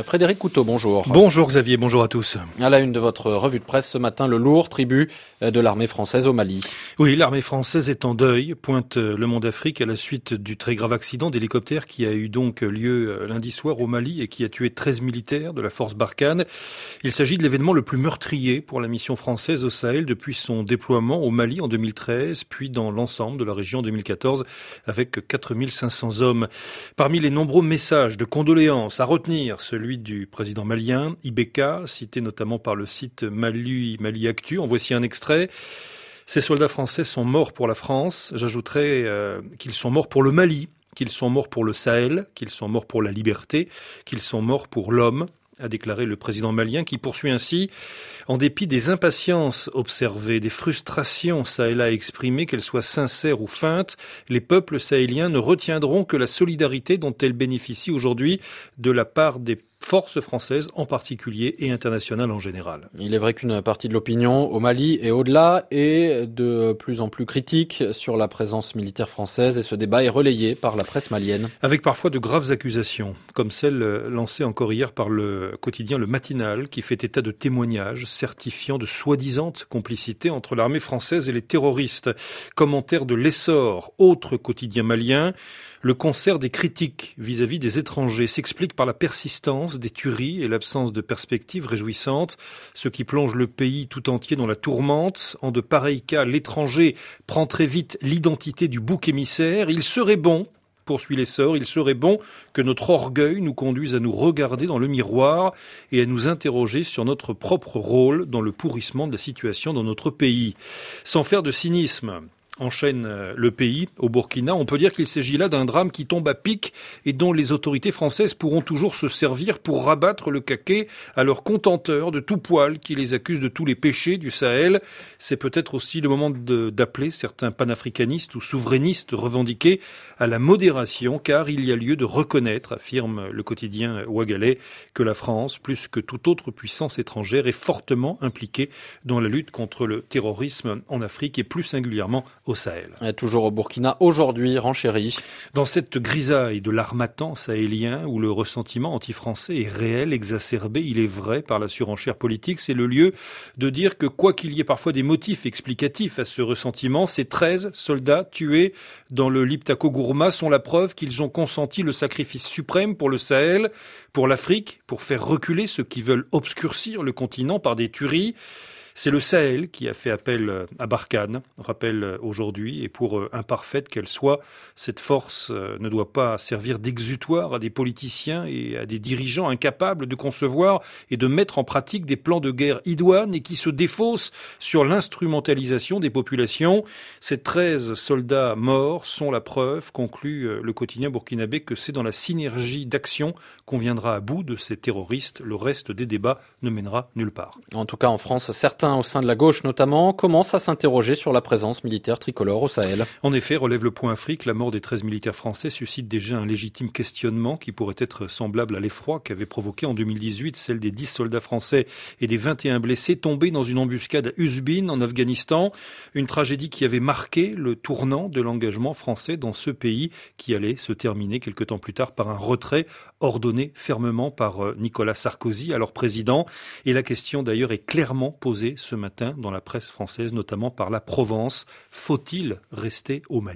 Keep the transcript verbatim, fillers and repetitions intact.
Frédéric Couteau, bonjour. Bonjour Xavier, bonjour à tous. À la une de votre revue de presse ce matin, le lourd tribut de l'armée française au Mali. Oui, l'armée française est en deuil, pointe Le Monde Afrique à la suite du très grave accident d'hélicoptère qui a eu donc lieu lundi soir au Mali et qui a tué treize militaires de la force Barkhane. Il s'agit de l'événement le plus meurtrier pour la mission française au Sahel depuis son déploiement au Mali en deux mille treize, puis dans l'ensemble de la région en deux mille quatorze avec quatre mille cinq cents hommes. Parmi les nombreux messages de condoléances à retenir, celui du président malien, Ibeka, cité notamment par le site Mali, Mali Actu. En voici un extrait. Ces soldats français sont morts pour la France. J'ajouterais euh, qu'ils sont morts pour le Mali, qu'ils sont morts pour le Sahel, qu'ils sont morts pour la liberté, qu'ils sont morts pour l'homme, a déclaré le président malien, qui poursuit ainsi: en dépit des impatiences observées, des frustrations ça et là exprimées, qu'elles soient sincères ou feintes, les peuples sahéliens ne retiendront que la solidarité dont elles bénéficient aujourd'hui de la part des forces françaises en particulier et internationales en général. Il est vrai qu'une partie de l'opinion au Mali et au-delà est de plus en plus critique sur la présence militaire française et ce débat est relayé par la presse malienne. Avec parfois de graves accusations, comme celle lancée encore hier par le quotidien Le Matinal, qui fait état de témoignages certifiant de soi-disant complicité entre l'armée française et les terroristes. Commentaire de L'Essor, autre quotidien malien. Le concert des critiques vis-à-vis des étrangers s'explique par la persistance des tueries et l'absence de perspectives réjouissantes, ce qui plonge le pays tout entier dans la tourmente. En de pareils cas, l'étranger prend très vite l'identité du bouc émissaire. Il serait bon, poursuit L'Essor, il serait bon que notre orgueil nous conduise à nous regarder dans le miroir et à nous interroger sur notre propre rôle dans le pourrissement de la situation dans notre pays. Sans faire de cynisme, enchaîne Le Pays, au Burkina, on peut dire qu'il s'agit là d'un drame qui tombe à pic et dont les autorités françaises pourront toujours se servir pour rabattre le caquet à leurs contenteurs de tout poil qui les accusent de tous les péchés du Sahel. C'est peut-être aussi le moment de, d'appeler certains panafricanistes ou souverainistes revendiqués à la modération, car il y a lieu de reconnaître, affirme le quotidien ouagalais, que la France, plus que toute autre puissance étrangère, est fortement impliquée dans la lutte contre le terrorisme en Afrique et plus singulièrement au Sahel. Et toujours au Burkina, aujourd'hui, renchéri. Dans cette grisaille de l'armatan sahélien où le ressentiment anti-français est réel, exacerbé, il est vrai, par la surenchère politique, c'est le lieu de dire que quoi qu'il y ait parfois des motifs explicatifs à ce ressentiment, ces treize soldats tués dans le Liptako Gourma sont la preuve qu'ils ont consenti le sacrifice suprême pour le Sahel, pour l'Afrique, pour faire reculer ceux qui veulent obscurcir le continent par des tueries. C'est le Sahel qui a fait appel à Barkhane, rappelle aujourd'hui, et pour imparfaite qu'elle soit, cette force ne doit pas servir d'exutoire à des politiciens et à des dirigeants incapables de concevoir et de mettre en pratique des plans de guerre idoines et qui se défaussent sur l'instrumentalisation des populations. Ces treize soldats morts sont la preuve, conclut le quotidien burkinabé, que c'est dans la synergie d'action qu'on viendra à bout de ces terroristes. Le reste des débats ne mènera nulle part. En tout cas, en France, certains au sein de la gauche notamment, commencent à s'interroger sur la présence militaire tricolore au Sahel. En effet, relève le Point Afrique, la mort des treize militaires français suscite déjà un légitime questionnement qui pourrait être semblable à l'effroi qu'avait provoqué en deux mille dix-huit celle des dix soldats français et des vingt et un blessés tombés dans une embuscade à Uzbin en Afghanistan. Une tragédie qui avait marqué le tournant de l'engagement français dans ce pays qui allait se terminer quelque temps plus tard par un retrait ordonné fermement par Nicolas Sarkozy, alors président. Et la question d'ailleurs est clairement posée ce matin dans la presse française, notamment par la Provence. Faut-il rester au Mali ?